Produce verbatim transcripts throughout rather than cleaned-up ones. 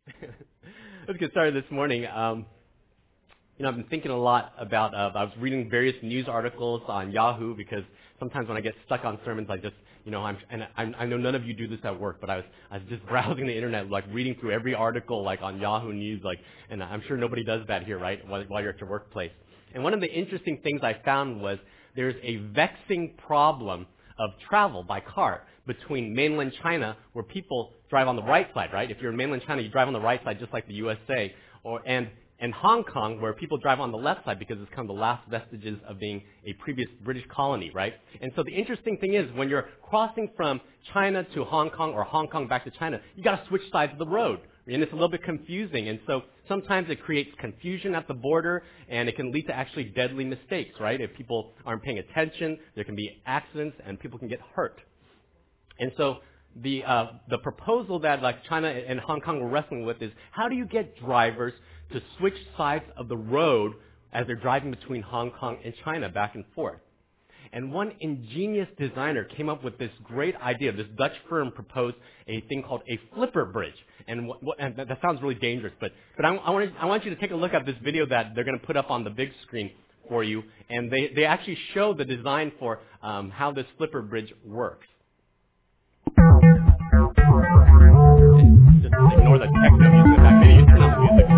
Let's get started this morning. Um, you know, I've been thinking a lot about, uh, I was reading various news articles on Yahoo because sometimes when I get stuck on sermons, I just, you know, I'm, and I, I know none of you do this at work, but I was, I was just browsing the internet, like reading through every article, like on Yahoo News, like, and I'm sure nobody does that here, right, while, while you're at your workplace. And one of the interesting things I found was there's a vexing problem of travel by car between mainland China, where people drive on the right side, right? If you're in mainland China, you drive on the right side, just like the U S A, or and and Hong Kong, where people drive on the left side because it's kind of the last vestiges of being a previous British colony, right? And so the interesting thing is, when you're crossing from China to Hong Kong or Hong Kong back to China, you got to switch sides of the road, and it's a little bit confusing. And so sometimes it creates confusion at the border, and it can lead to actually deadly mistakes, right? If people aren't paying attention, there can be accidents, and people can get hurt. And so the uh, the proposal that like China and Hong Kong were wrestling with is, how do you get drivers to switch sides of the road as they're driving between Hong Kong and China back and forth? And one ingenious designer came up with this great idea. This Dutch firm proposed a thing called a flipper bridge. And, what, what, and that, that sounds really dangerous, but, but I, I, want, I want you to take a look at this video that they're going to put up on the big screen for you. And they, they actually show the design for um, how this flipper bridge works. Just ignore the techno music in the back. Maybe you turn on the music a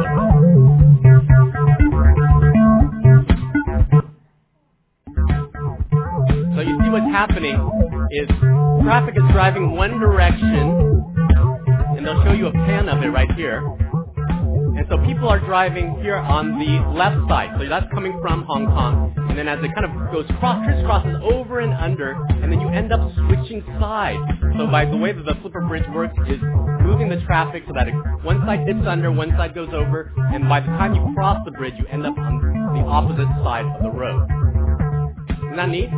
little bit. So you see what's happening is traffic is driving one direction, and they'll show you a pan of it right here. And so people are driving here on the left side. So that's coming from Hong Kong. And then as it kind of goes cross, crisscrosses over and under, and then you end up switching sides. So by the way that the flipper bridge works is moving the traffic so that it, one side dips under, one side goes over, and by the time you cross the bridge, you end up on the opposite side of the road. Isn't that neat?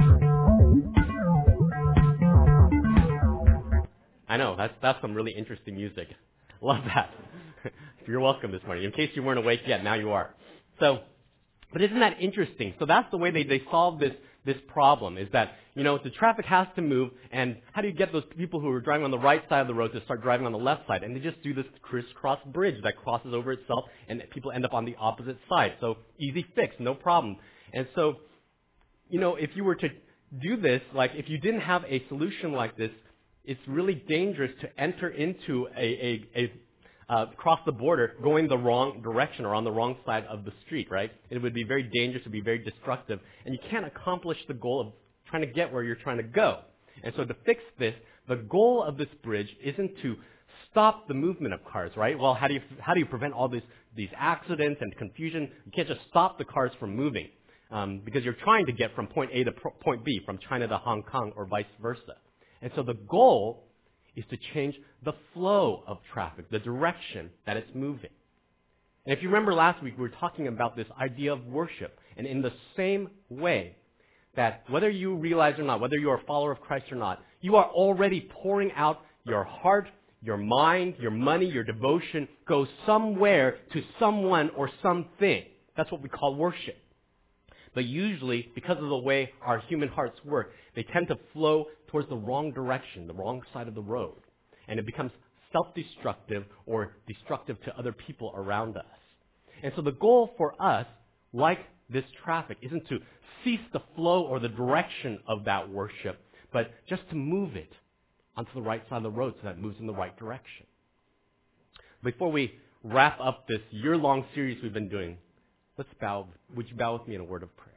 I know, that's, that's some really interesting music. Love that. You're welcome this morning. In case you weren't awake yet, now you are. So, but isn't that interesting? So that's the way they, they solve this, this problem, is that, you know, the traffic has to move, and how do you get those people who are driving on the right side of the road to start driving on the left side? And they just do this crisscross bridge that crosses over itself, and people end up on the opposite side. So easy fix, no problem. And so, you know, if you were to do this, like if you didn't have a solution like this, it's really dangerous to enter into a, a, a Uh, cross the border going the wrong direction or on the wrong side of the street, right? It would be very dangerous, it would be very destructive, and you can't accomplish the goal of trying to get where you're trying to go. And so to fix this, the goal of this bridge isn't to stop the movement of cars, right? Well, how do you, how do you prevent all these, these accidents and confusion? You can't just stop the cars from moving um, because you're trying to get from point A to pro- point B, from China to Hong Kong or vice versa. And so the goal is to change the flow of traffic, the direction that it's moving. And if you remember last week, we were talking about this idea of worship. And in the same way that whether you realize or not, whether you're a follower of Christ or not, you are already pouring out your heart, your mind, your money, your devotion, goes somewhere to someone or something. That's what we call worship. But usually, because of the way our human hearts work, they tend to flow towards the wrong direction, the wrong side of the road. And it becomes self-destructive or destructive to other people around us. And so the goal for us, like this traffic, isn't to cease the flow or the direction of that worship, but just to move it onto the right side of the road so that it moves in the right direction. Before we wrap up this year-long series we've been doing, let's bow. Would you bow with me in a word of prayer?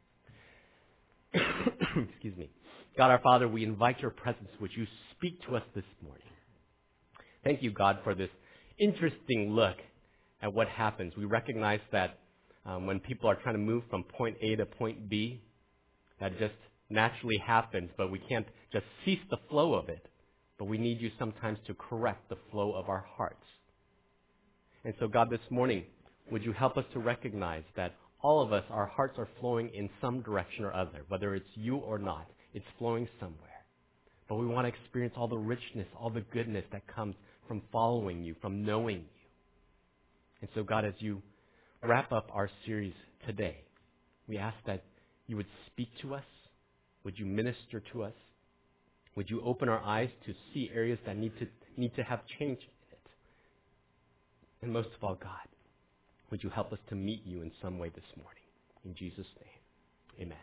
Excuse me. God our Father, we invite your presence. Would you speak to us this morning? Thank you, God, for this interesting look at what happens. We recognize that um, when people are trying to move from point A to point B, that just naturally happens, but we can't just cease the flow of it. But we need you sometimes to correct the flow of our hearts. And so, God, this morning, would you help us to recognize that all of us, our hearts are flowing in some direction or other, whether it's you or not. It's flowing somewhere. But we want to experience all the richness, all the goodness that comes from following you, from knowing you. And so, God, as you wrap up our series today, we ask that you would speak to us. Would you minister to us? Would you open our eyes to see areas that need to need to have change in it? And most of all, God, would you help us to meet you in some way this morning? In Jesus' name, amen.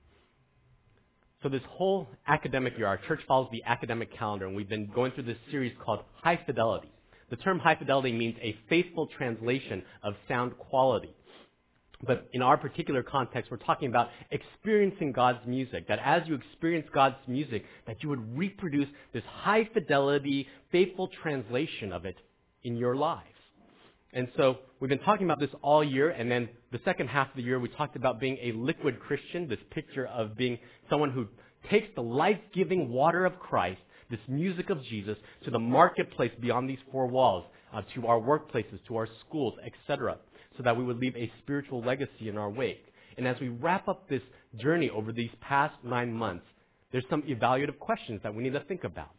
So this whole academic year, our church follows the academic calendar, and we've been going through this series called High Fidelity. The term high fidelity means a faithful translation of sound quality. But in our particular context, we're talking about experiencing God's music, that as you experience God's music, that you would reproduce this high fidelity, faithful translation of it in your lives. And so we've been talking about this all year, and then the second half of the year we talked about being a liquid Christian, this picture of being someone who takes the life-giving water of Christ, this music of Jesus, to the marketplace beyond these four walls, uh, to our workplaces, to our schools, et cetera, so that we would leave a spiritual legacy in our wake. And as we wrap up this journey over these past nine months, there's some evaluative questions that we need to think about.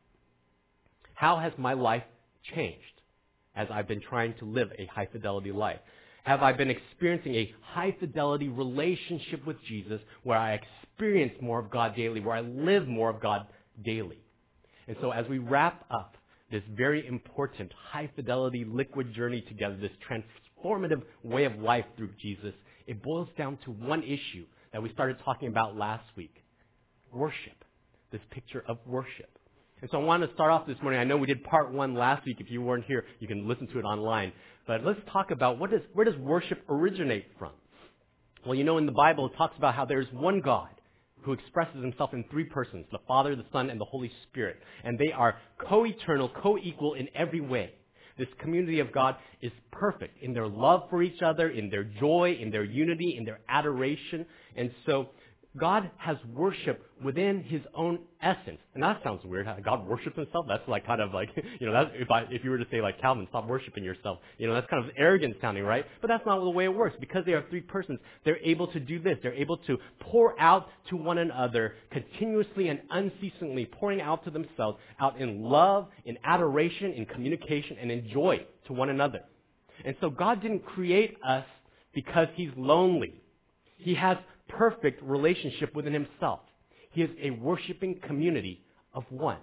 How has my life changed as I've been trying to live a high-fidelity life? Have I been experiencing a high-fidelity relationship with Jesus where I experience more of God daily, where I live more of God daily? And so as we wrap up this very important high-fidelity liquid journey together, this transformative way of life through Jesus, it boils down to one issue that we started talking about last week: worship, this picture of worship. And so I want to start off this morning. I know we did part one last week. If you weren't here, you can listen to it online. But let's talk about what does, where does worship originate from? Well, you know, in the Bible, it talks about how there's one God who expresses himself in three persons: the Father, the Son, and the Holy Spirit. And they are co-eternal, co-equal in every way. This community of God is perfect in their love for each other, in their joy, in their unity, in their adoration. And so God has worship within his own essence. And that sounds weird. How God worships himself? That's like kind of like, you know, that's, if I, if you were to say like, Calvin, stop worshiping yourself, you know, that's kind of arrogant sounding, right? But that's not the way it works. Because they are three persons, they're able to do this. They're able to pour out to one another continuously and unceasingly, pouring out to themselves, out in love, in adoration, in communication, and in joy to one another. And so God didn't create us because he's lonely. He has perfect relationship within himself. He is a worshiping community of one.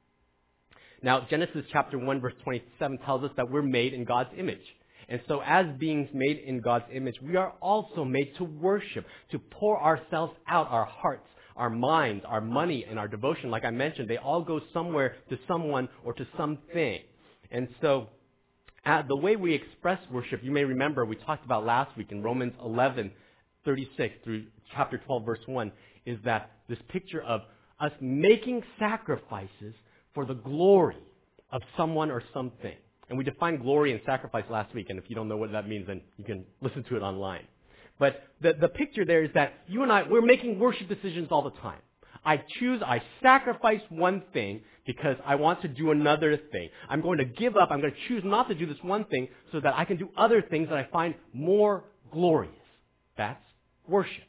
Now, Genesis chapter one, verse twenty-seven tells us that we're made in God's image. And so as beings made in God's image, we are also made to worship, to pour ourselves out, our hearts, our minds, our money, and our devotion. Like I mentioned, they all go somewhere to someone or to something. And so uh, the way we express worship, you may remember we talked about last week in Romans eleven, thirty-six through chapter twelve, verse one, is that this picture of us making sacrifices for the glory of someone or something. And we defined glory and sacrifice last week, and if you don't know what that means, then you can listen to it online. But the, the picture there is that you and I, we're making worship decisions all the time. I choose, I sacrifice one thing because I want to do another thing. I'm going to give up, I'm going to choose not to do this one thing so that I can do other things that I find more glorious. That's worship.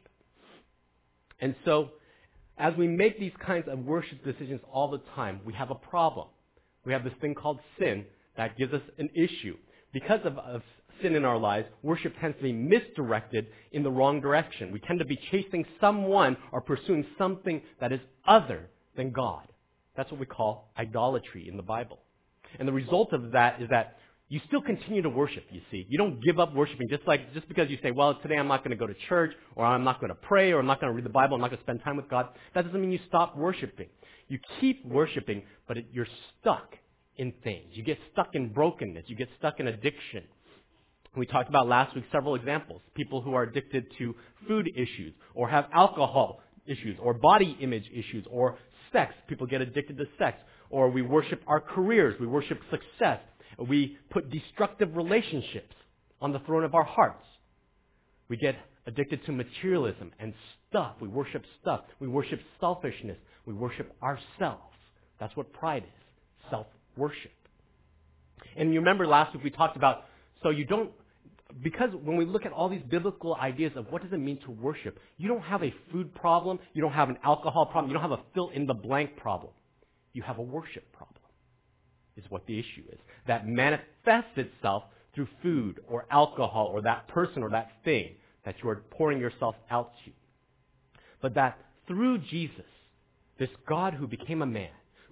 And so, as we make these kinds of worship decisions all the time, we have a problem. We have this thing called sin that gives us an issue. Because of, of sin in our lives, worship tends to be misdirected in the wrong direction. We tend to be chasing someone or pursuing something that is other than God. That's what we call idolatry in the Bible. And the result of that is that you still continue to worship, you see. You don't give up worshiping just like just because you say, well, today I'm not going to go to church, or I'm not going to pray, or I'm not going to read the Bible, I'm not going to spend time with God. That doesn't mean you stop worshiping. You keep worshiping, but it, you're stuck in things. You get stuck in brokenness. You get stuck in addiction. We talked about last week several examples. People who are addicted to food issues, or have alcohol issues, or body image issues, or sex. People get addicted to sex. Or we worship our careers. We worship success. We put destructive relationships on the throne of our hearts. We get addicted to materialism and stuff. We worship stuff. We worship selfishness. We worship ourselves. That's what pride is, self-worship. And you remember last week we talked about, so you don't, because when we look at all these biblical ideas of what does it mean to worship, you don't have a food problem, you don't have an alcohol problem, you don't have a fill-in-the-blank problem. You have a worship problem. Is what the issue is. That manifests itself through food or alcohol or that person or that thing that you are pouring yourself out to. But that through Jesus, this God who became a man,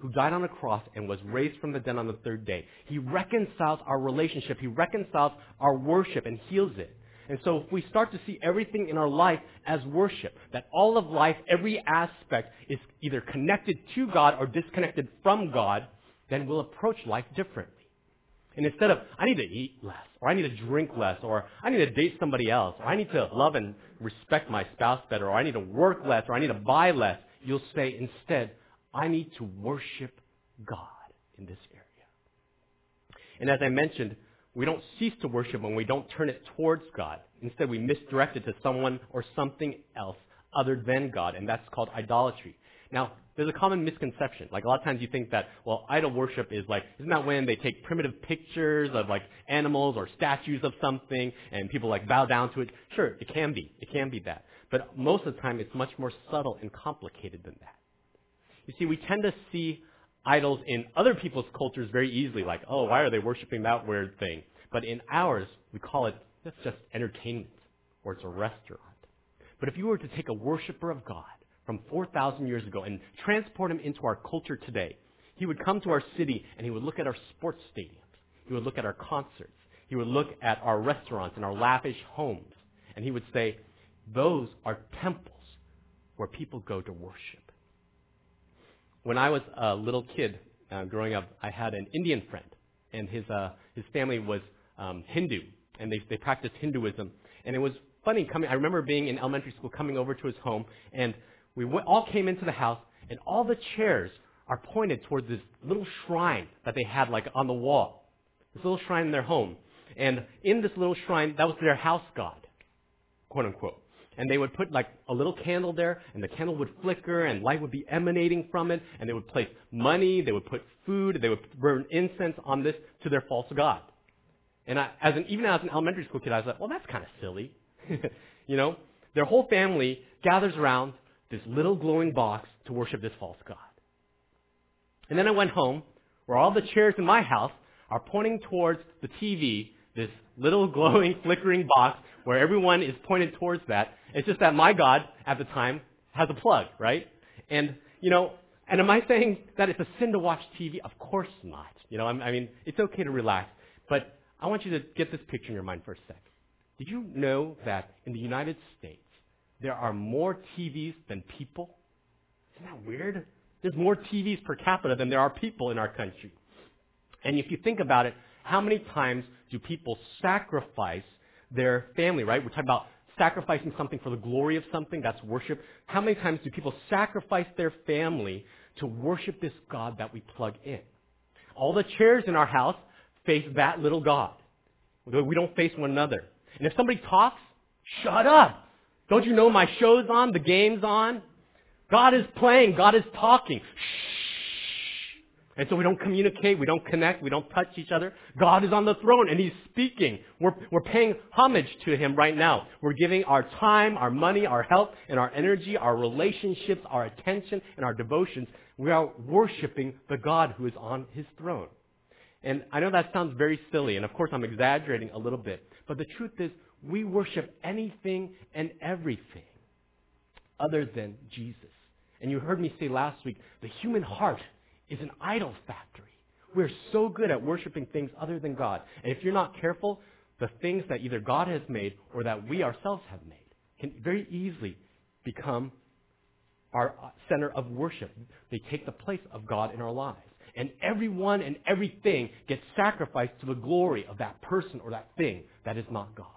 who died on a cross and was raised from the dead on the third day. He reconciles our relationship. He reconciles our worship and heals it. And so if we start to see everything in our life as worship, that all of life, every aspect is either connected to God or disconnected from God, then we'll approach life differently. And instead of, I need to eat less, or I need to drink less, or I need to date somebody else, or I need to love and respect my spouse better, or I need to work less, or I need to buy less, you'll say instead, I need to worship God in this area. And as I mentioned, we don't cease to worship when we don't turn it towards God. Instead, we misdirect it to someone or something else other than God, and that's called idolatry. Now, there's a common misconception. Like, a lot of times you think that, well, idol worship is like, isn't that when they take primitive pictures of, like, animals or statues of something, and people, like, bow down to it? Sure, it can be. It can be that. But most of the time, it's much more subtle and complicated than that. You see, we tend to see idols in other people's cultures very easily, like, oh, why are they worshiping that weird thing? But in ours, we call it, that's just entertainment, or it's a restaurant. But if you were to take a worshiper of God from four thousand years ago and transport him into our culture today, he would come to our city and he would look at our sports stadiums. He would look at our concerts. He would look at our restaurants and our lavish homes. And he would say, those are temples where people go to worship. When I was a little kid uh, growing up, I had an Indian friend, and his uh, his family was um, Hindu, and they they practiced Hinduism. And it was funny coming. I remember being in elementary school, coming over to his home, and we w- all came into the house, and all the chairs are pointed towards this little shrine that they had, like, on the wall. This little shrine in their home, and in this little shrine, that was their house god, quote unquote. And they would put, like, a little candle there, and the candle would flicker, and light would be emanating from it, and they would place money, they would put food, they would burn incense on this to their false god. And I, as an, even as an elementary school kid, I was like, well, that's kind of silly. You know? Their whole family gathers around this little glowing box to worship this false god. And then I went home, where all the chairs in my house are pointing towards the T V, this little glowing, flickering box, where everyone is pointed towards that. It's just that my God, at the time, has a plug, right? And, you know, and am I saying that it's a sin to watch T V? Of course not. You know, I mean, it's okay to relax. But I want you to get this picture in your mind for a sec. Did you know that in the United States, there are more T Vs than people? Isn't that weird? There's more T Vs per capita than there are people in our country. And if you think about it, how many times do people sacrifice their family, right? We're talking about sacrificing something for the glory of something. That's worship. How many times do people sacrifice their family to worship this God that we plug in? All the chairs in our house face that little God. We don't face one another. And if somebody talks, shut up. Don't you know my show's on, the game's on? God is playing, God is talking. Shh. And so we don't communicate, we don't connect, we don't touch each other. God is on the throne and He's speaking. We're, we're paying homage to Him right now. We're giving our time, our money, our health, and our energy, our relationships, our attention, and our devotions. We are worshiping the God who is on His throne. And I know that sounds very silly, and of course I'm exaggerating a little bit. But the truth is, we worship anything and everything other than Jesus. And you heard me say last week, the human heart is an idol factory. We're so good at worshiping things other than God. And if you're not careful, the things that either God has made or that we ourselves have made can very easily become our center of worship. They take the place of God in our lives. And everyone and everything gets sacrificed to the glory of that person or that thing that is not God.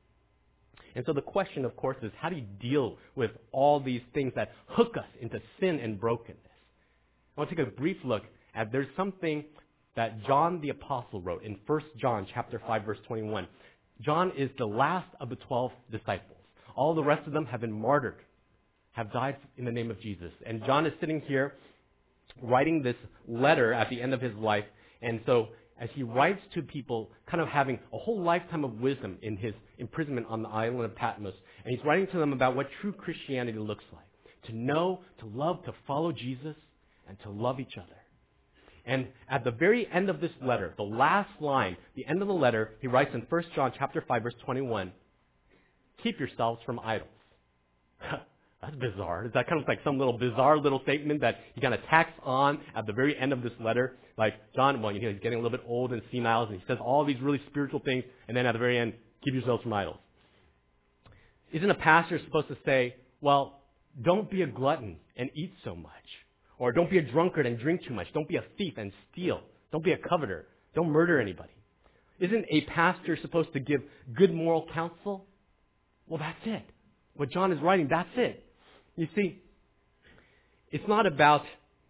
And so the question, of course, is how do you deal with all these things that hook us into sin and brokenness? I want to take a brief look at there's something that John the Apostle wrote in First John chapter five, verse twenty-one. John is the last of the twelve disciples. All the rest of them have been martyred, have died in the name of Jesus. And John is sitting here writing this letter at the end of his life. And so as he writes to people, kind of having a whole lifetime of wisdom in his imprisonment on the island of Patmos, and he's writing to them about what true Christianity looks like. To know, to love, to follow Jesus, and to love each other. And at the very end of this letter, the last line, the end of the letter, he writes in First John chapter five, verse twenty-one, keep yourselves from idols. That's bizarre. Is that kind of like some little bizarre little statement that he kind of tacks on at the very end of this letter? Like, John, well, you know, he's getting a little bit old and senile, and he says all these really spiritual things, and then at the very end, keep yourselves from idols. Isn't a pastor supposed to say, well, don't be a glutton and eat so much? Or don't be a drunkard and drink too much. Don't be a thief and steal. Don't be a coveter. Don't murder anybody. Isn't a pastor supposed to give good moral counsel? Well, that's it. What John is writing, that's it. You see, it's not about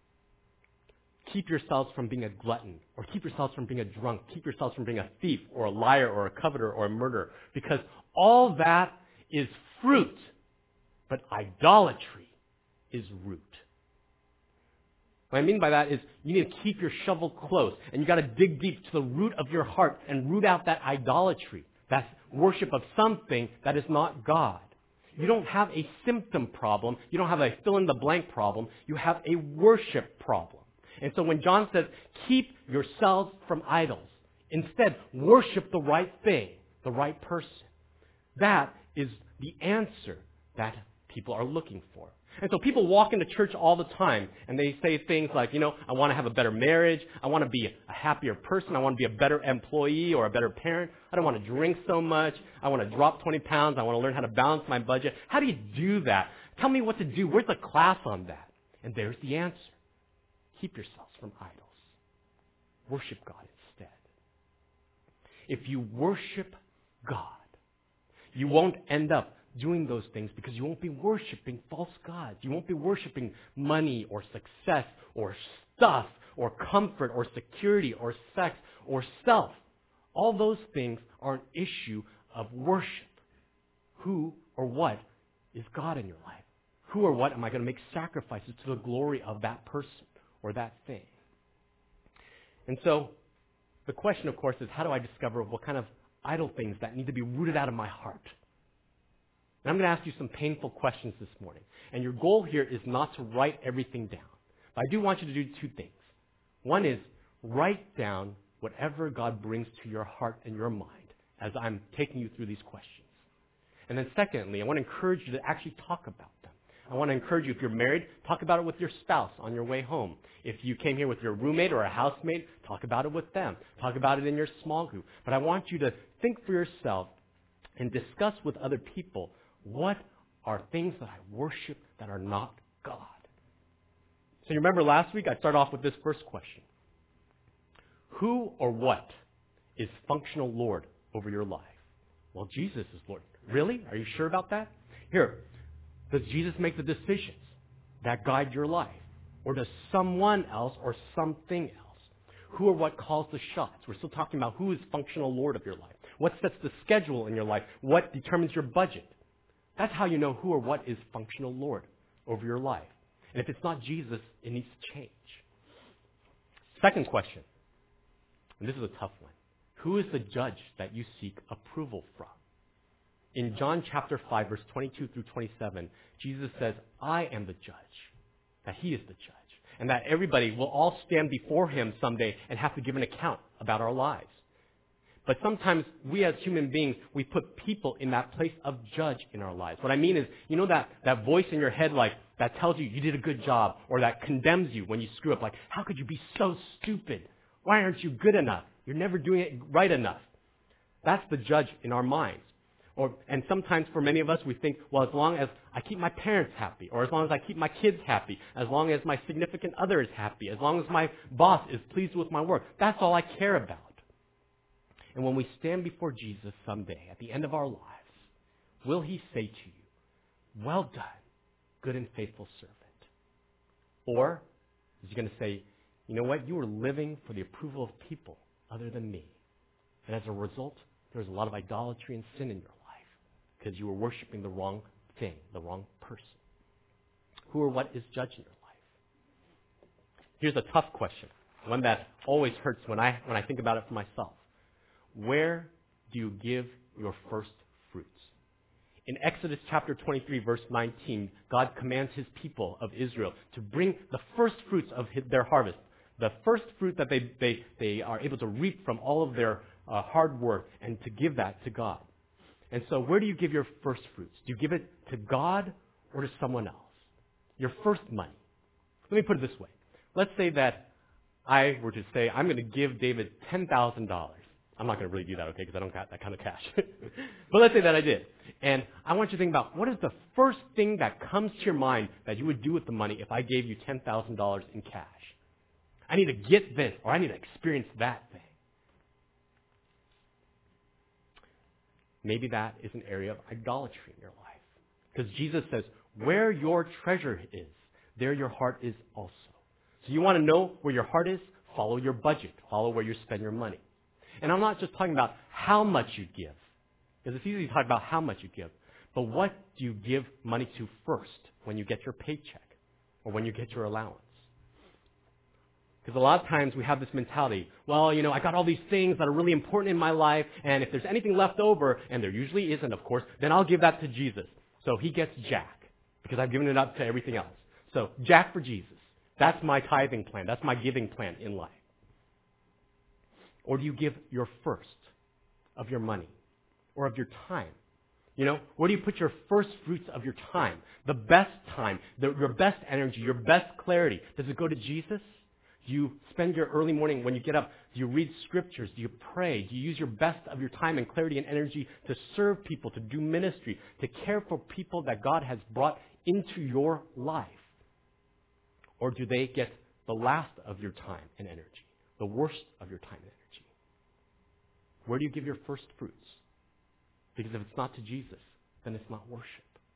keep yourselves from being a glutton, or keep yourselves from being a drunk, keep yourselves from being a thief, or a liar, or a coveter, or a murderer. Because all that is fruit, but idolatry is root. What I mean by that is you need to keep your shovel close, and you got to dig deep to the root of your heart and root out that idolatry, that worship of something that is not God. You don't have a symptom problem. You don't have a fill-in-the-blank problem. You have a worship problem. And so when John says, keep yourselves from idols, instead, worship the right thing, the right person. That is the answer that people are looking for. And so people walk into church all the time, and they say things like, you know, I want to have a better marriage. I want to be a happier person. I want to be a better employee or a better parent. I don't want to drink so much. I want to drop twenty pounds. I want to learn how to balance my budget. How do you do that? Tell me what to do. Where's the class on that? And there's the answer. Keep yourselves from idols. Worship God instead. If you worship God, you won't end up doing those things because you won't be worshiping false gods. You won't be worshiping money or success or stuff or comfort or security or sex or self. All those things are an issue of worship. Who or what is God in your life? Who or what am I going to make sacrifices to the glory of that person or that thing? And so the question, of course, is how do I discover what kind of idol things that need to be rooted out of my heart? And I'm going to ask you some painful questions this morning. And your goal here is not to write everything down. But I do want you to do two things. One is write down whatever God brings to your heart and your mind as I'm taking you through these questions. And then secondly, I want to encourage you to actually talk about them. I want to encourage you, if you're married, talk about it with your spouse on your way home. If you came here with your roommate or a housemate, talk about it with them. Talk about it in your small group. But I want you to think for yourself and discuss with other people, what are things that I worship that are not God? So you remember last week I started off with this first question. Who or what is functional Lord over your life? Well, Jesus is Lord. Really? Are you sure about that? Here, does Jesus make the decisions that guide your life? Or does someone else or something else? Who or what calls the shots? We're still talking about who is functional Lord of your life. What sets the schedule in your life? What determines your budget? That's how you know who or what is functional Lord over your life. And if it's not Jesus, it needs to change. Second question, and this is a tough one. Who is the judge that you seek approval from? In John chapter five, verse twenty-two through twenty-seven, Jesus says, I am the judge, that he is the judge, and that everybody will all stand before him someday and have to give an account about our lives. But sometimes we as human beings, we put people in that place of judge in our lives. What I mean is, you know that, that voice in your head like that tells you you did a good job, or that condemns you when you screw up, like, how could you be so stupid? Why aren't you good enough? You're never doing it right enough. That's the judge in our minds. Or, and sometimes for many of us, we think, well, as long as I keep my parents happy, or as long as I keep my kids happy, as long as my significant other is happy, as long as my boss is pleased with my work, that's all I care about. And when we stand before Jesus someday, at the end of our lives, will he say to you, well done, good and faithful servant? Or is he going to say, you know what, you were living for the approval of people other than me. And as a result, there was a lot of idolatry and sin in your life because you were worshiping the wrong thing, the wrong person. Who or what is judging your life? Here's a tough question, one that always hurts when I, when I think about it for myself. Where do you give your first fruits? In Exodus chapter twenty-three, verse nineteen, God commands his people of Israel to bring the first fruits of his, their harvest, the first fruit that they, they, they are able to reap from all of their uh, hard work, and to give that to God. And so where do you give your first fruits? Do you give it to God, or to someone else? Your first money. Let me put it this way. Let's say that I were to say, I'm going to give David ten thousand dollars. I'm not going to really do that, okay, because I don't got that kind of cash. But let's say that I did. And I want you to think about, what is the first thing that comes to your mind that you would do with the money if I gave you ten thousand dollars in cash? I need to get this, or I need to experience that thing. Maybe that is an area of idolatry in your life. Because Jesus says, where your treasure is, there your heart is also. So you want to know where your heart is? Follow your budget. Follow where you spend your money. And I'm not just talking about how much you give, because it's easy to talk about how much you give. But what do you give money to first when you get your paycheck or when you get your allowance? Because a lot of times we have this mentality, well, you know, I got all these things that are really important in my life, and if there's anything left over, and there usually isn't, of course, then I'll give that to Jesus. So he gets Jack, because I've given it up to everything else. So Jack for Jesus. That's my tithing plan. That's my giving plan in life. Or do you give your first of your money or of your time? You know, where do you put your first fruits of your time? The best time, the, your best energy, your best clarity. Does it go to Jesus? Do you spend your early morning when you get up? Do you read scriptures? Do you pray? Do you use your best of your time and clarity and energy to serve people, to do ministry, to care for people that God has brought into your life? Or do they get the last of your time and energy, the worst of your time and energy? Where do you give your first fruits? Because if it's not to Jesus, then it's not worship.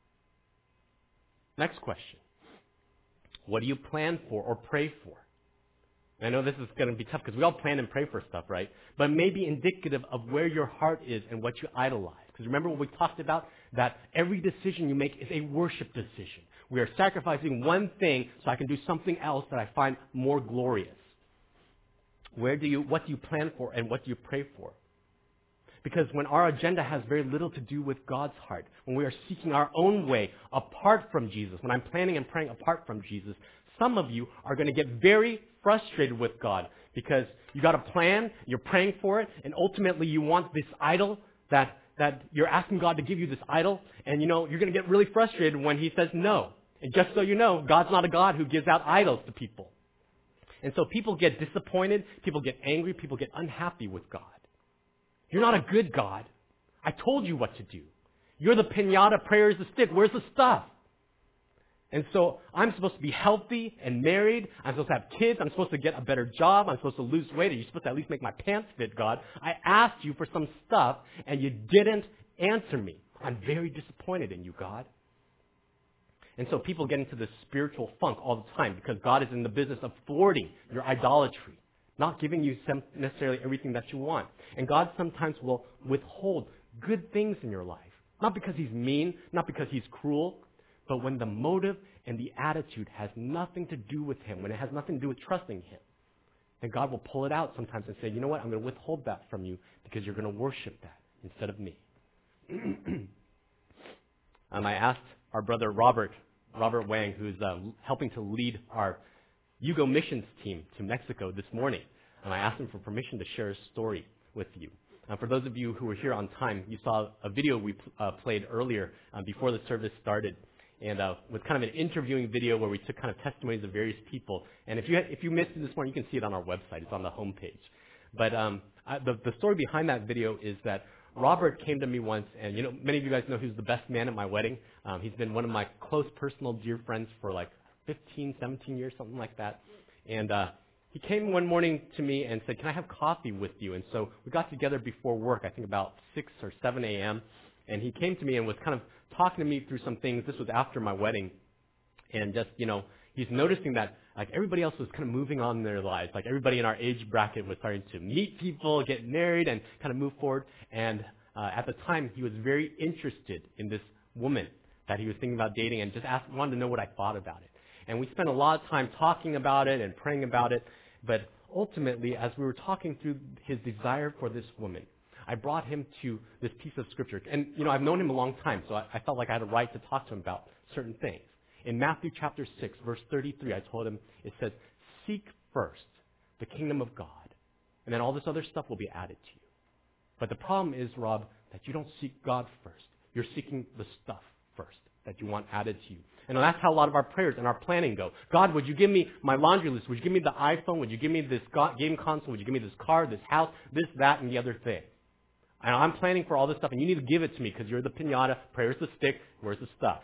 Next question. What do you plan for or pray for? I know this is going to be tough because we all plan and pray for stuff, right? But maybe indicative of where your heart is and what you idolize. Because remember what we talked about? That every decision you make is a worship decision. We are sacrificing one thing so I can do something else that I find more glorious. Where do you, what do you plan for and what do you pray for? Because when our agenda has very little to do with God's heart, when we are seeking our own way apart from Jesus, when I'm planning and praying apart from Jesus, some of you are going to get very frustrated with God because you got a plan, you're praying for it, and ultimately you want this idol that, that you're asking God to give you this idol, and you know, you're going to get really frustrated when He says no. And just so you know, God's not a God who gives out idols to people. And so people get disappointed, people get angry, people get unhappy with God. You're not a good God. I told you what to do. You're the piñata, prayer is the stick. Where's the stuff? And so I'm supposed to be healthy and married. I'm supposed to have kids. I'm supposed to get a better job. I'm supposed to lose weight. You're supposed to at least make my pants fit, God. I asked you for some stuff, and you didn't answer me. I'm very disappointed in you, God. And so people get into this spiritual funk all the time because God is in the business of thwarting your idolatry, not giving you necessarily everything that you want. And God sometimes will withhold good things in your life. Not because He's mean, not because He's cruel, but when the motive and the attitude has nothing to do with Him, when it has nothing to do with trusting Him, then God will pull it out sometimes and say, you know what, I'm going to withhold that from you because you're going to worship that instead of me. um, I asked our brother Robert, Robert Wang, who's uh, helping to lead our Yugo missions team to Mexico this morning. And I asked him for permission to share a story with you. Uh, for those of you who were here on time, you saw a video we uh, played earlier uh, before the service started. And uh, with kind of an interviewing video where we took kind of testimonies of various people. And if you had, if you missed it this morning, you can see it on our website. It's on the homepage. But um, I, the, the story behind that video is that Robert came to me once, and you know, many of you guys know he was the best man at my wedding. Um, he's been one of my close personal dear friends for like fifteen, seventeen years, something like that. And uh, he came one morning to me and said, can I have coffee with you? And so we got together before work, I think about six or seven a.m. And he came to me and was kind of talking to me through some things. This was after my wedding. And just, you know, he's noticing that like everybody else was kind of moving on in their lives. Like everybody in our age bracket was starting to meet people, get married, and kind of move forward. And uh, at the time, he was very interested in this woman that he was thinking about dating and just asked, wanted to know what I thought about it. And we spent a lot of time talking about it and praying about it. But ultimately, as we were talking through his desire for this woman, I brought him to this piece of scripture. And, you know, I've known him a long time, so I, I felt like I had a right to talk to him about certain things. In Matthew chapter six, verse thirty-three, I told him, it says, seek first the kingdom of God, and then all this other stuff will be added to you. But the problem is, Rob, that you don't seek God first. You're seeking the stuff first. that you want added to you. And that's how a lot of our prayers and our planning go. God, would you give me my laundry list? Would you give me the iPhone? Would you give me this game console? Would you give me this car, this house, this, that, and the other thing? And I'm planning for all this stuff, and you need to give it to me because you're the piñata, prayer's the stick, where's the stuff?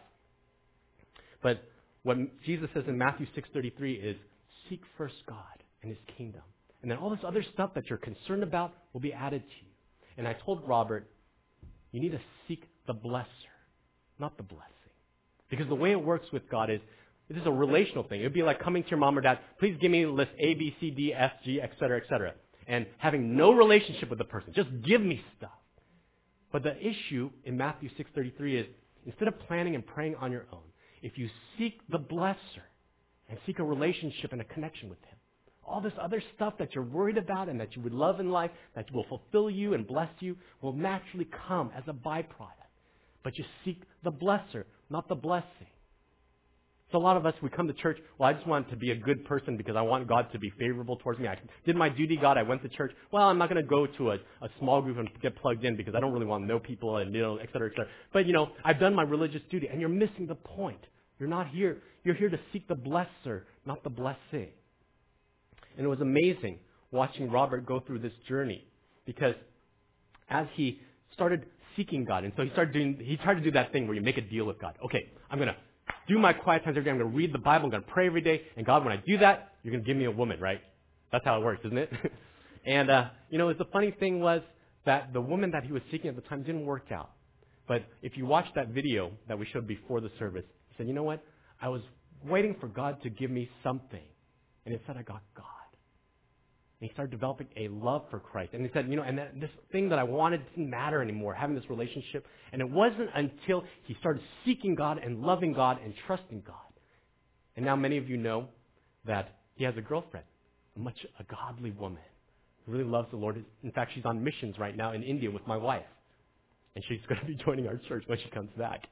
But what Jesus says in Matthew six thirty-three is, seek first God and His kingdom. And then all this other stuff that you're concerned about will be added to you. And I told Robert, you need to seek the blesser, not the blessing. Because the way it works with God is, this is a relational thing. It would be like coming to your mom or dad, please give me list A, B, C, D, F, G, et cetera, et cetera. And having no relationship with the person. Just give me stuff. But the issue in Matthew six thirty-three is, instead of planning and praying on your own, if you seek the blesser and seek a relationship and a connection with Him, all this other stuff that you're worried about and that you would love in life, that will fulfill you and bless you, will naturally come as a byproduct. But you seek the blesser, not the blessing. So a lot of us, we come to church, well, I just want to be a good person because I want God to be favorable towards me. I did my duty, God. I went to church. Well, I'm not going to go to a, a small group and get plugged in because I don't really want to know people and, you know, et cetera, et cetera. But, you know, I've done my religious duty, and you're missing the point. You're not here. You're here to seek the blesser, not the blessing. And it was amazing watching Robert go through this journey because as he started seeking God, and so he started doing, he tried to do that thing where you make a deal with God. Okay, I'm going to do my quiet times every day. I'm going to read the Bible. I'm going to pray every day. And God, when I do that, you're going to give me a woman, right? That's how it works, isn't it? and, uh, you know, the funny thing was that the woman that he was seeking at the time didn't work out. But if you watch that video that we showed before the service, he said, you know what? I was waiting for God to give me something. And instead I got God. And he started developing a love for Christ. And he said, you know, and that, this thing that I wanted didn't matter anymore, having this relationship. And it wasn't until he started seeking God and loving God and trusting God. And now many of you know that he has a girlfriend, a much a godly woman who really loves the Lord. In fact, she's on missions right now in India with my wife. And she's going to be joining our church when she comes back.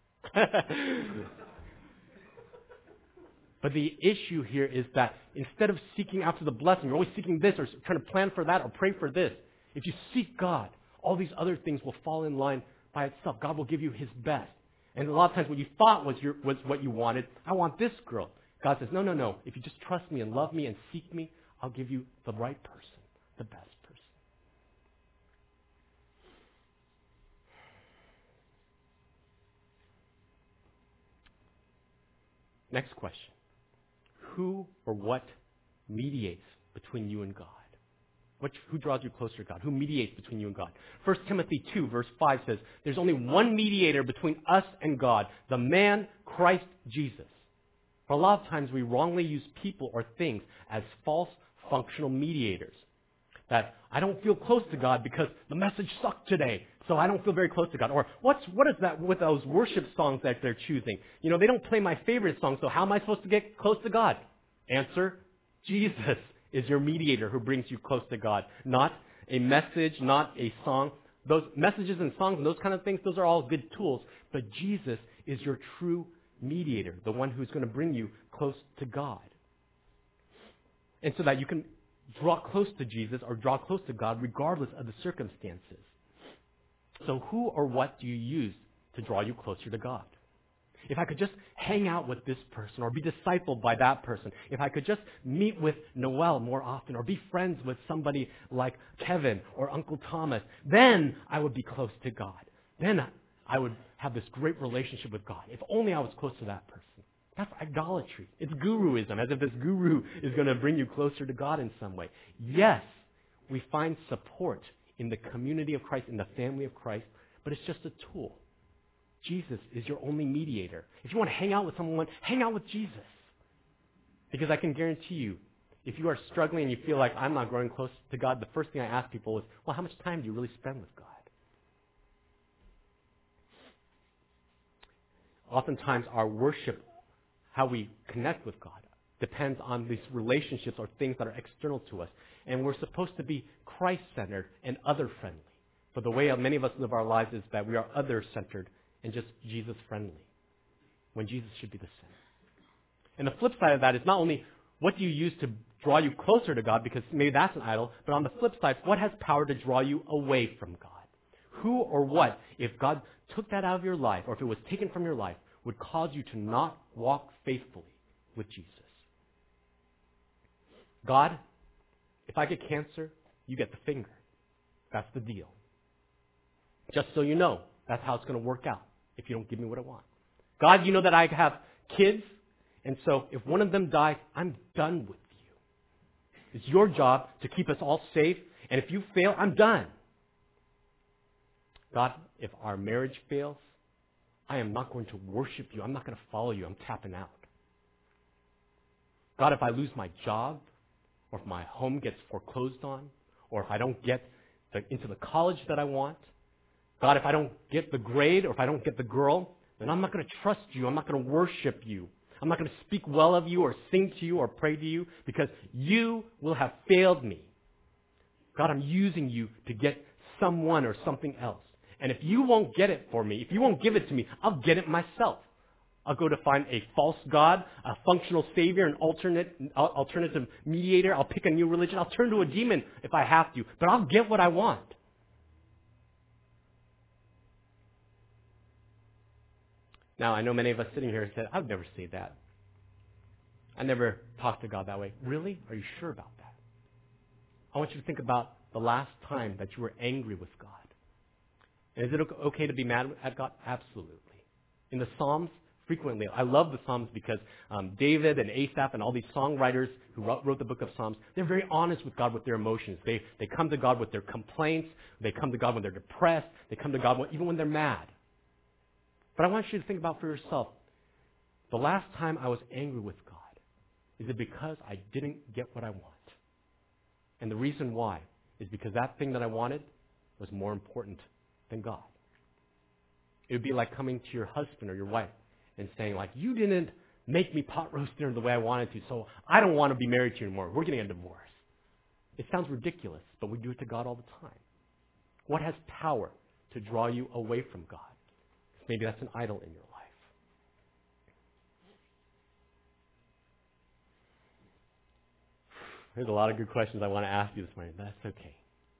But the issue here is that instead of seeking after the blessing, you're always seeking this or trying to plan for that or pray for this. If you seek God, all these other things will fall in line by itself. God will give you His best. And a lot of times what you thought was, your, was what you wanted, I want this girl. God says, no, no, no. If you just trust me and love me and seek me, I'll give you the right person, the best person. Next question. Who or what mediates between you and God? What, who draws you closer to God? Who mediates between you and God? First Timothy two, verse five says, there's only one mediator between us and God, the man Christ Jesus. For a lot of times we wrongly use people or things as false functional mediators. That I don't feel close to God because the message sucked today, so I don't feel very close to God. Or what's what is that with those worship songs that they're choosing? You know, they don't play my favorite song, so how am I supposed to get close to God? Answer, Jesus is your mediator who brings you close to God. Not a message, not a song. Those messages and songs and those kind of things, those are all good tools. But Jesus is your true mediator, the one who's going to bring you close to God. And so that you can draw close to Jesus or draw close to God regardless of the circumstances. So who or what do you use to draw you closer to God? If I could just hang out with this person or be discipled by that person, if I could just meet with Noel more often or be friends with somebody like Kevin or Uncle Thomas, then I would be close to God. Then I would have this great relationship with God. If only I was close to that person. That's idolatry. It's guruism, as if this guru is going to bring you closer to God in some way. Yes, we find support in the community of Christ, in the family of Christ, but it's just a tool. Jesus is your only mediator. If you want to hang out with someone, hang out with Jesus. Because I can guarantee you, if you are struggling and you feel like I'm not growing close to God, the first thing I ask people is, well, how much time do you really spend with God? Oftentimes our worship, how we connect with God, depends on these relationships or things that are external to us. And we're supposed to be Christ-centered and other-friendly. But the way many of us live our lives is that we are other-centered and just Jesus-friendly, when Jesus should be the center. And the flip side of that is not only what do you use to draw you closer to God, because maybe that's an idol, but on the flip side, what has power to draw you away from God? Who or what, if God took that out of your life, or if it was taken from your life, would cause you to not walk faithfully with Jesus. God, if I get cancer, you get the finger. That's the deal. Just so you know, that's how it's going to work out if you don't give me what I want. God, you know that I have kids, and so if one of them dies, I'm done with you. It's your job to keep us all safe, and if you fail, I'm done. God, if our marriage fails, I am not going to worship you. I'm not going to follow you. I'm tapping out. God, if I lose my job, or if my home gets foreclosed on, or if I don't get the, into the college that I want, God, if I don't get the grade, or if I don't get the girl, then I'm not going to trust you. I'm not going to worship you. I'm not going to speak well of you or sing to you or pray to you because you will have failed me. God, I'm using you to get someone or something else. And if you won't get it for me, if you won't give it to me, I'll get it myself. I'll go to find a false God, a functional savior, an alternate, alternative mediator. I'll pick a new religion. I'll turn to a demon if I have to. But I'll get what I want. Now, I know many of us sitting here said, I would never say that. I never talk to God that way. Really? Are you sure about that? I want you to think about the last time that you were angry with God. And is it okay to be mad at God? Absolutely. In the Psalms, frequently, I love the Psalms because um, David and Asaph and all these songwriters who wrote, wrote the book of Psalms, they're very honest with God with their emotions. They, they come to God with their complaints. They come to God when they're depressed. They come to God when, even when they're mad. But I want you to think about for yourself, the last time I was angry with God, is it because I didn't get what I want? And the reason why is because that thing that I wanted was more important than God. It would be like coming to your husband or your wife and saying, like, you didn't make me pot roast dinner the way I wanted to, so I don't want to be married to you anymore. We're getting a divorce. It sounds ridiculous, but we do it to God all the time. What has power to draw you away from God? Maybe that's an idol in your life. There's a lot of good questions I want to ask you this morning, but that's okay.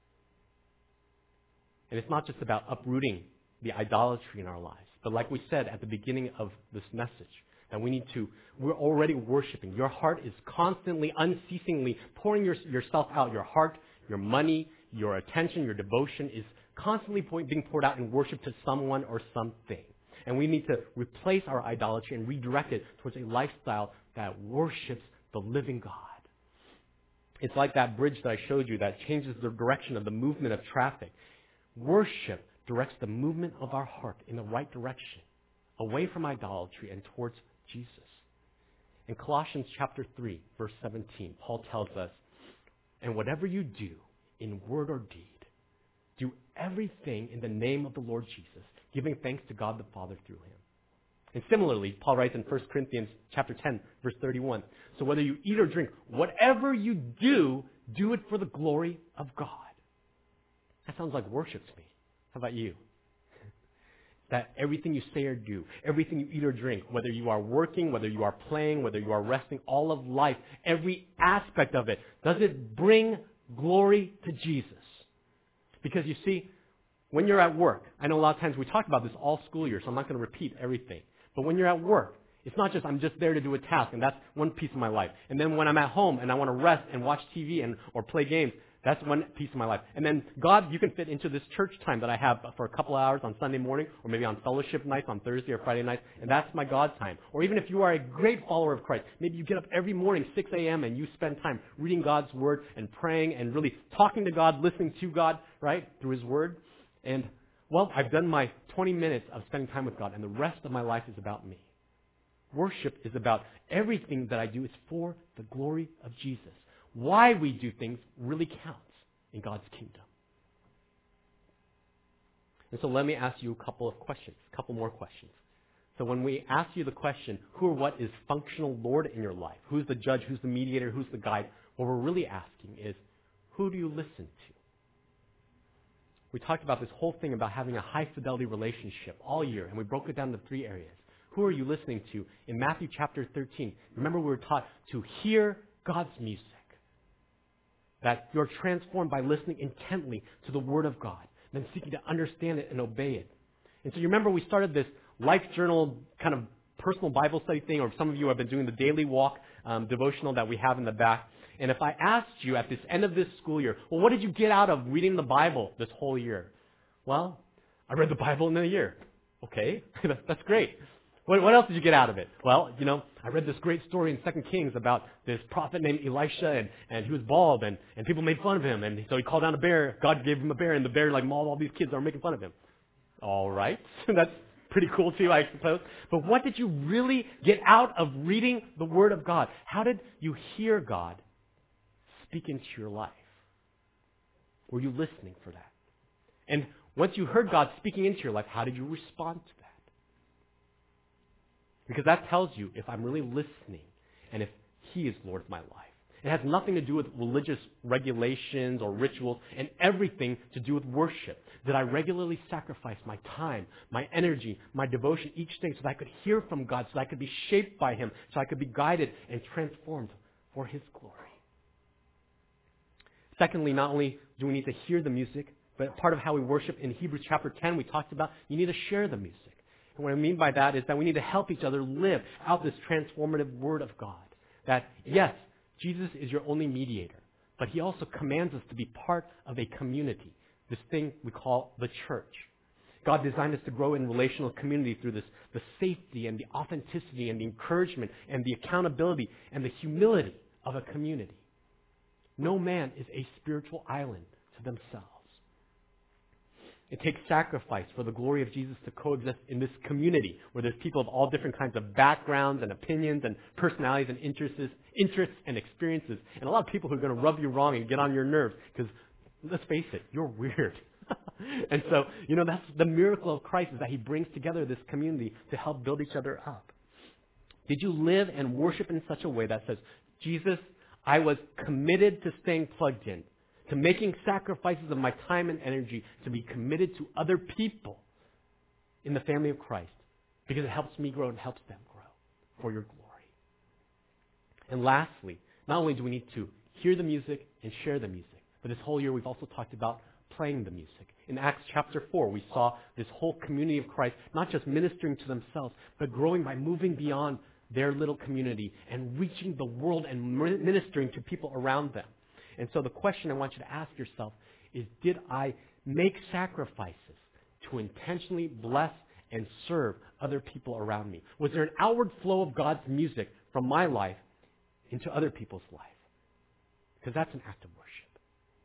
And it's not just about uprooting the idolatry in our lives, but like we said at the beginning of this message, that we need to, we're already worshiping. Your heart is constantly, unceasingly pouring your, yourself out. Your heart, your money, your attention, your devotion is constantly being poured out in worship to someone or something. And we need to replace our idolatry and redirect it towards a lifestyle that worships the living God. It's like that bridge that I showed you that changes the direction of the movement of traffic. Worship directs the movement of our heart in the right direction, away from idolatry and towards Jesus. In Colossians chapter three, verse seventeen, Paul tells us, and whatever you do in word or deed, do everything in the name of the Lord Jesus, giving thanks to God the Father through him. And similarly, Paul writes in First Corinthians chapter ten, verse thirty-one, so whether you eat or drink, whatever you do, do it for the glory of God. That sounds like worship to me. How about you? That everything you say or do, everything you eat or drink, whether you are working, whether you are playing, whether you are resting, all of life, every aspect of it, does it bring glory to Jesus? Because you see, when you're at work, I know a lot of times we talk about this all school year, so I'm not going to repeat everything. But when you're at work, it's not just I'm just there to do a task, and that's one piece of my life. And then when I'm at home and I want to rest and watch T V and or play games, that's one piece of my life. And then God, you can fit into this church time that I have for a couple hours on Sunday morning, or maybe on fellowship nights on Thursday or Friday nights, and that's my God time. Or even if you are a great follower of Christ, maybe you get up every morning, six a.m., and you spend time reading God's Word and praying and really talking to God, listening to God, right, through His Word. And, well, I've done my twenty minutes of spending time with God, and the rest of my life is about me. Worship is about everything that I do is for the glory of Jesus. Why we do things really counts in God's kingdom. And so let me ask you a couple of questions, a couple more questions. So when we ask you the question, who or what is functional Lord in your life? Who's the judge? Who's the mediator? Who's the guide? What we're really asking is, who do you listen to? We talked about this whole thing about having a high fidelity relationship all year, and we broke it down into three areas. Who are you listening to? In Matthew chapter thirteen, remember we were taught to hear God's music. That you're transformed by listening intently to the Word of God, then seeking to understand it and obey it. And so you remember we started this life journal kind of personal Bible study thing, or some of you have been doing the daily walk um, devotional that we have in the back. And if I asked you at this end of this school year, well, what did you get out of reading the Bible this whole year? Well, I read the Bible in a year. Okay, that's great. What, what else did you get out of it? Well, you know, I read this great story in Second Kings about this prophet named Elisha, and, and he was bald, and, and people made fun of him. And so he called down a bear. God gave him a bear, and the bear like mauled all these kids that were making fun of him. All right. That's pretty cool too, I suppose. But what did you really get out of reading the Word of God? How did you hear God speak into your life? Were you listening for that? And once you heard God speaking into your life, how did you respond to that? Because that tells you if I'm really listening and if He is Lord of my life. It has nothing to do with religious regulations or rituals, and everything to do with worship. That I regularly sacrifice my time, my energy, my devotion each day so that I could hear from God, so that I could be shaped by Him, so I could be guided and transformed for His glory. Secondly, not only do we need to hear the music, but part of how we worship in Hebrews chapter ten, we talked about you need to share the music. And what I mean by that is that we need to help each other live out this transformative Word of God. That, yes, Jesus is your only mediator, but He also commands us to be part of a community, this thing we call the church. God designed us to grow in relational community through this, the safety and the authenticity and the encouragement and the accountability and the humility of a community. No man is a spiritual island to themselves. It takes sacrifice for the glory of Jesus to coexist in this community where there's people of all different kinds of backgrounds and opinions and personalities and interests, interests and experiences. And a lot of people who are going to rub you wrong and get on your nerves because, let's face it, you're weird. And so, you know, that's the miracle of Christ, is that He brings together this community to help build each other up. Did you live and worship in such a way that says, Jesus, I was committed to staying plugged in, to making sacrifices of my time and energy to be committed to other people in the family of Christ, because it helps me grow and helps them grow for your glory. And lastly, not only do we need to hear the music and share the music, but this whole year we've also talked about playing the music. In Acts chapter four, we saw this whole community of Christ not just ministering to themselves, but growing by moving beyond their little community and reaching the world and ministering to people around them. And so the question I want you to ask yourself is, did I make sacrifices to intentionally bless and serve other people around me? Was there an outward flow of God's music from my life into other people's life? Because that's an act of worship.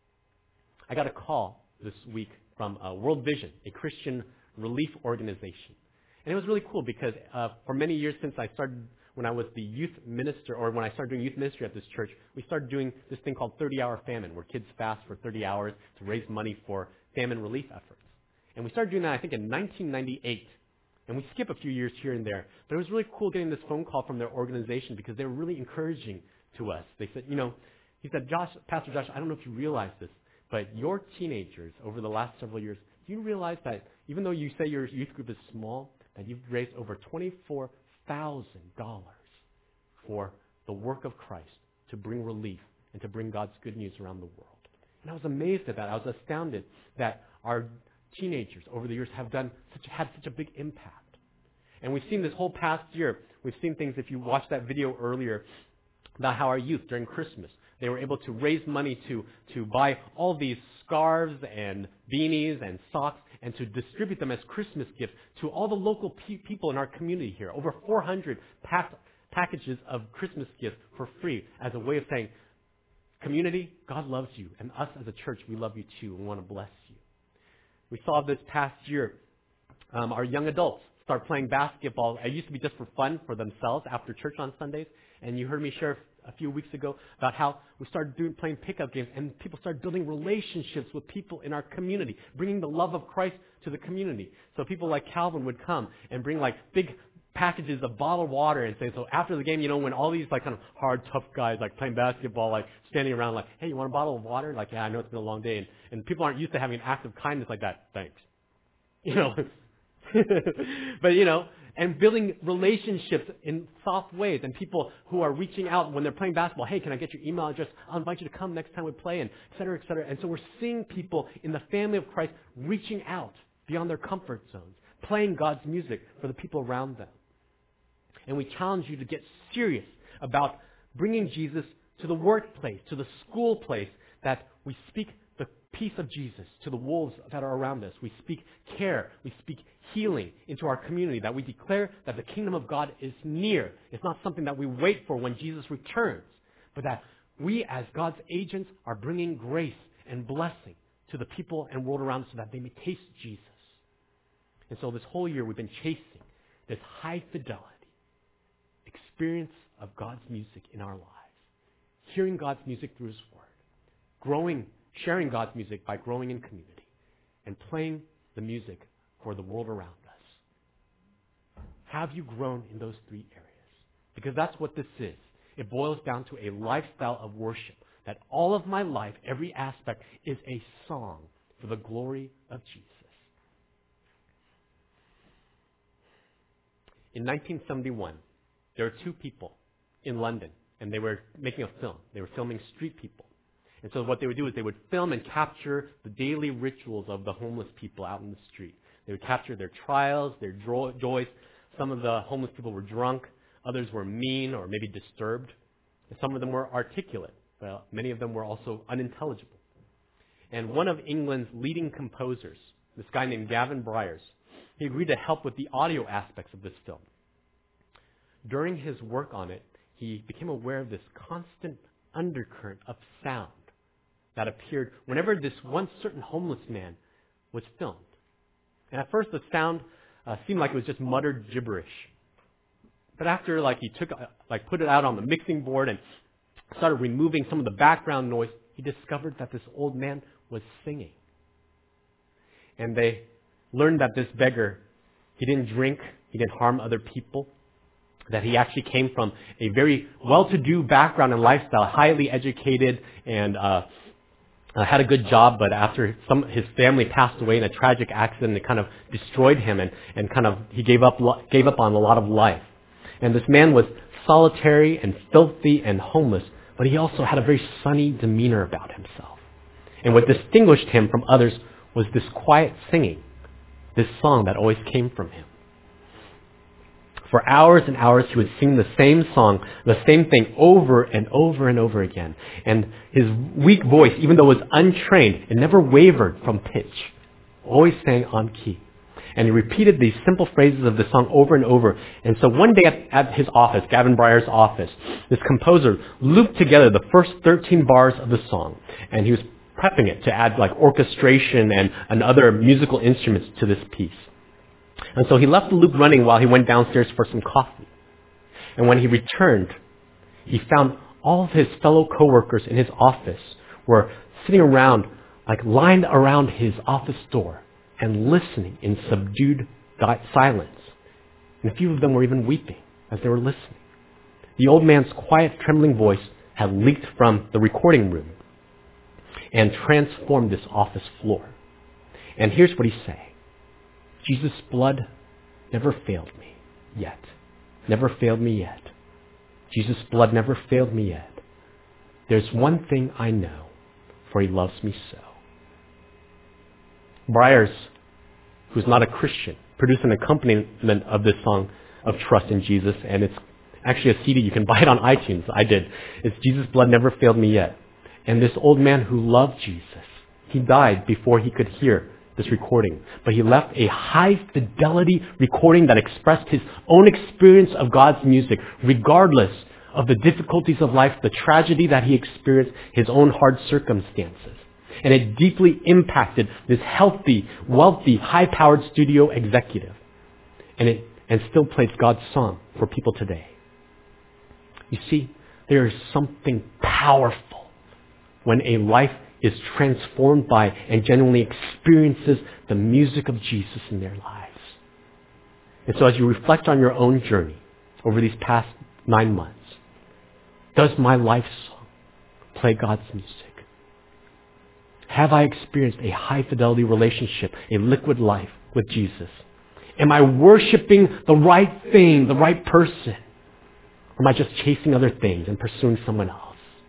I got a call this week from uh, World Vision, a Christian relief organization. And it was really cool because uh, for many years since I started, when I was the youth minister, or when I started doing youth ministry at this church, we started doing this thing called thirty-hour famine, where kids fast for thirty hours to raise money for famine relief efforts. And we started doing that, I think, in nineteen ninety-eight. And we skip a few years here and there. But it was really cool getting this phone call from their organization because they were really encouraging to us. They said, you know, he said, Josh, Pastor Josh, I don't know if you realize this, but your teenagers over the last several years, do you realize that even though you say your youth group is small, that you've raised over twenty-four thousand dollars for the work of Christ to bring relief and to bring God's good news around the world? And I was amazed at that. I was astounded that our teenagers over the years have done such, had such a big impact. And we've seen this whole past year, we've seen things, if you watched that video earlier, about how our youth during Christmas, they were able to raise money to, to buy all these scarves and beanies and socks and to distribute them as Christmas gifts to all the local pe- people in our community here. Over four hundred pack- packages of Christmas gifts for free as a way of saying, community, God loves you, and us as a church, we love you too, and we want to bless you. We saw this past year, um, our young adults start playing basketball. It used to be just for fun for themselves after church on Sundays, and you heard me share a few weeks ago about how we started doing playing pickup games, and people started building relationships with people in our community, bringing the love of Christ to the community. So people like Calvin would come and bring like big packages of bottled water and say, so after the game, you know, when all these like kind of hard, tough guys like playing basketball, like standing around like, hey, you want a bottle of water? Like, yeah, I know it's been a long day. And, and people aren't used to having an act of kindness like that. Thanks. You know, but you know, and building relationships in soft ways, and people who are reaching out when they're playing basketball. Hey, can I get your email address? I'll invite you to come next time we play, and et cetera, et cetera. And so we're seeing people in the family of Christ reaching out beyond their comfort zones, playing God's music for the people around them. And we challenge you to get serious about bringing Jesus to the workplace, to the school place, that we speak the peace of Jesus to the wolves that are around us. We speak care. We speak healing into our community, that we declare that the kingdom of God is near. It's not something that we wait for when Jesus returns, but that we as God's agents are bringing grace and blessing to the people and world around us so that they may taste Jesus. And so this whole year we've been chasing this high fidelity experience of God's music in our lives, hearing God's music through His Word, growing, sharing God's music by growing in community, and playing the music for the world around us. Have you grown in those three areas? Because that's what this is. It boils down to a lifestyle of worship, that all of my life, every aspect, is a song for the glory of Jesus. In nineteen seventy-one, there were two people in London, and they were making a film. They were filming street people. And so what they would do is they would film and capture the daily rituals of the homeless people out in the street. They would capture their trials, their jo- joys. Some of the homeless people were drunk. Others were mean or maybe disturbed. And some of them were articulate. Well, many of them were also unintelligible. And one of England's leading composers, this guy named Gavin Bryars, he agreed to help with the audio aspects of this film. During his work on it, he became aware of this constant undercurrent of sound that appeared whenever this one certain homeless man was filmed. And at first the sound uh, seemed like it was just muttered gibberish. But after like he took uh, like put it out on the mixing board and started removing some of the background noise, he discovered that this old man was singing. And they learned that this beggar, he didn't drink, he didn't harm other people, that he actually came from a very well-to-do background and lifestyle, highly educated, and uh, uh, had a good job, but after some his family passed away in a tragic accident, it kind of destroyed him, and, and kind of he gave up gave up on a lot of life. And this man was solitary and filthy and homeless, but he also had a very sunny demeanor about himself. And what distinguished him from others was this quiet singing, this song that always came from him. For hours and hours, he would sing the same song, the same thing over and over and over again. And his weak voice, even though it was untrained, it never wavered from pitch. Always sang on key. And he repeated these simple phrases of the song over and over. And so one day at, at his office, Gavin Bryars' office, this composer looped together the first thirteen bars of the song. And he was prepping it to add like orchestration and, and other musical instruments to this piece. And so he left the loop running while he went downstairs for some coffee. And when he returned, he found all of his fellow coworkers in his office were sitting around, like lined around his office door and listening in subdued silence. And a few of them were even weeping as they were listening. The old man's quiet, trembling voice had leaked from the recording room and transformed this office floor. And here's what he's saying. Jesus' blood never failed me yet. Never failed me yet. Jesus' blood never failed me yet. There's one thing I know, for He loves me so. Bryars, who's not a Christian, produced an accompaniment of this song of trust in Jesus, and it's actually a C D. You can buy it on iTunes. I did. It's Jesus' blood never failed me yet. And this old man who loved Jesus, he died before he could hear this recording, but he left a high fidelity recording that expressed his own experience of God's music, regardless of the difficulties of life, the tragedy that he experienced, his own hard circumstances. And it deeply impacted this healthy, wealthy, high-powered studio executive. And it and still plays God's song for people today. You see, there is something powerful when a life is transformed by and genuinely experiences the music of Jesus in their lives. And so as you reflect on your own journey over these past nine months, does my life song play God's music? Have I experienced a high fidelity relationship, a liquid life with Jesus? Am I worshiping the right thing, the right person? Or am I just chasing other things and pursuing someone else?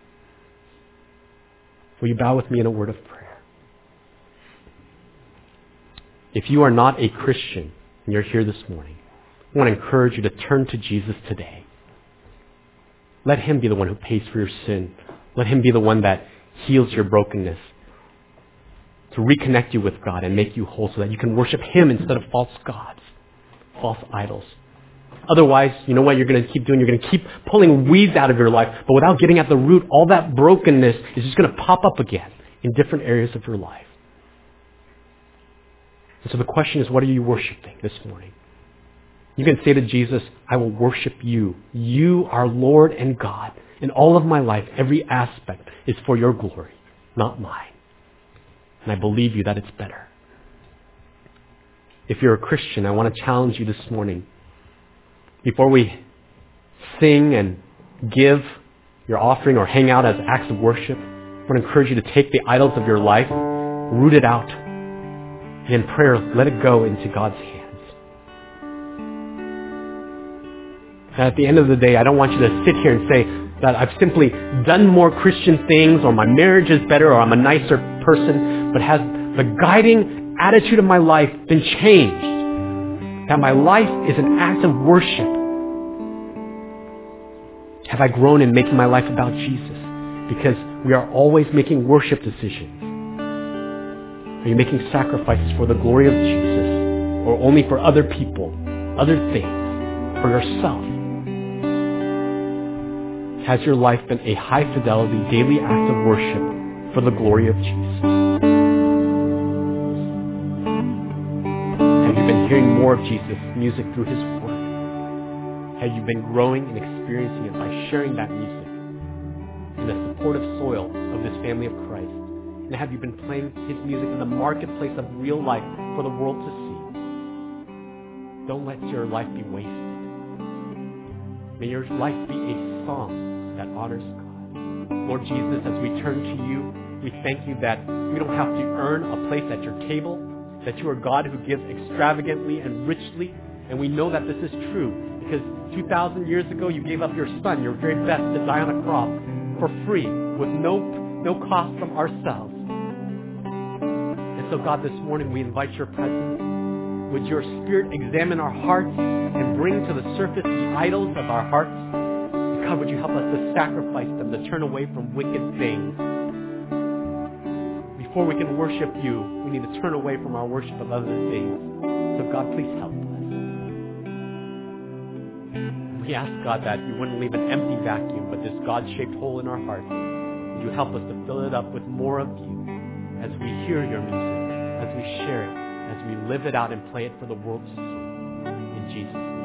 Will you bow with me in a word of prayer? If you are not a Christian and you're here this morning, I want to encourage you to turn to Jesus today. Let him be the one who pays for your sin. Let him be the one that heals your brokenness, to reconnect you with God and make you whole so that you can worship him instead of false gods, false idols. Otherwise, you know what you're going to keep doing? You're going to keep pulling weeds out of your life, but without getting at the root, all that brokenness is just going to pop up again in different areas of your life. And so the question is, what are you worshiping this morning? You can say to Jesus, I will worship you. You are Lord and God. In all of my life, every aspect is for your glory, not mine. And I believe you that it's better. If you're a Christian, I want to challenge you this morning. Before we sing and give your offering or hang out as acts of worship, I want to encourage you to take the idols of your life, root it out, and in prayer, let it go into God's hands. And at the end of the day, I don't want you to sit here and say that I've simply done more Christian things, or my marriage is better, or I'm a nicer person, but has the guiding attitude of my life been changed? That my life is an act of worship? Have I grown in making my life about Jesus? Because we are always making worship decisions. Are you making sacrifices for the glory of Jesus, or only for other people, other things, for yourself? Has your life been a high-fidelity, daily act of worship for the glory of Jesus? Have you been hearing more of Jesus' music through his word? Have you been growing and experiencing it by sharing that music in the supportive soil of this family of Christ? And have you been playing his music in the marketplace of real life for the world to see? Don't let your life be wasted. May your life be a song that honors God. Lord Jesus, as we turn to you, we thank you that we don't have to earn a place at your table, that you are God who gives extravagantly and richly, and we know that this is true because two thousand years ago you gave up your son, your very best, to die on a cross for free with no, no cost from ourselves. And so God, this morning we invite your presence. Would your Spirit examine our hearts and bring to the surface the idols of our hearts? God, would you help us to sacrifice them, to turn away from wicked things? Before we can worship you, we need to turn away from our worship of other things. So God, please help us. We ask, God, that you wouldn't leave an empty vacuum, but this God-shaped hole in our hearts. Would you help us to fill it up with more of you as we hear your music, as we share it, as we live it out and play it for the world to see. In Jesus' name.